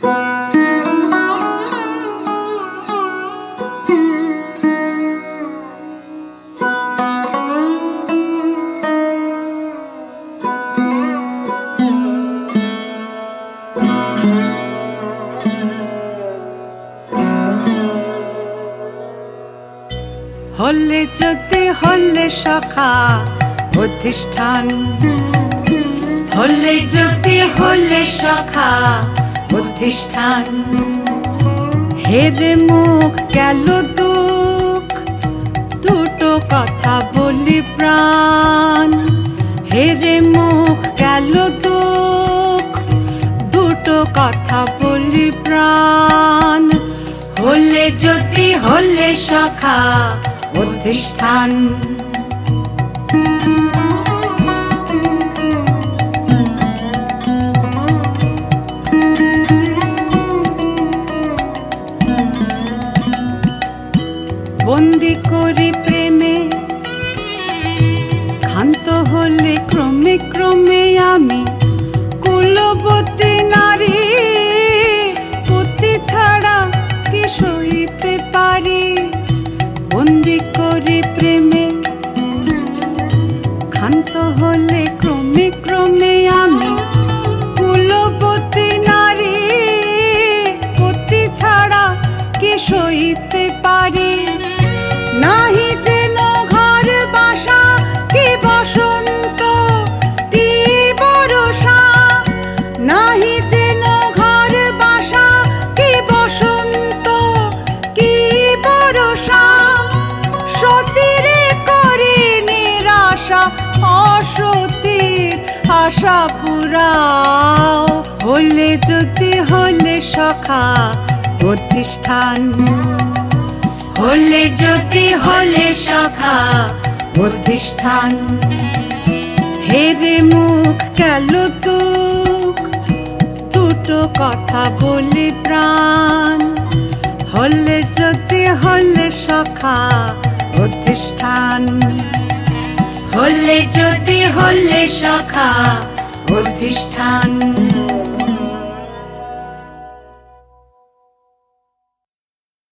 হলে যদি হলে সখা প্রতিষ্ঠান, হলে যদি হলে সখা প্রতিষ্ঠান। হেরে মুখ গেল দুঃখ, দুটো কথা বলি প্রাণ। হেরে মুখ গেল দুঃখ, দুটো কথা বলি প্রাণ। হলে যদি হলে সখা প্রতিষ্ঠান। বন্দি করি প্রেমে ক্ষান্ত হলে ক্রমে ক্রমে আমি কুলবতী নারী। পতি ছাড়া কি সইতে পারি? বন্দি করি প্রেমে ক্ষান্ত হলে ক্রমে ক্রমে আমি কুলবতী নারী। পতি ছাড়া কি সইতে পারি? নাহি যেন ঘর বাসা কি বসন্ত কি বরষা। নাহি যেন ঘর বাসা কি বসন্ত কি বরষা। সতীরে করি নিরাশা, অসতীর আশা পুরাও। হলে যদি হলে সখা প্রতিষ্ঠান, হলে যদি হলে সখা প্রতিষ্ঠান। হেরে মুখ গেল দুঃখ, দুটো কথা বলি প্রাণ। হলে যদি হলে সখা প্রতিষ্ঠান, হলে যদি হলে সখা প্রতিষ্ঠান।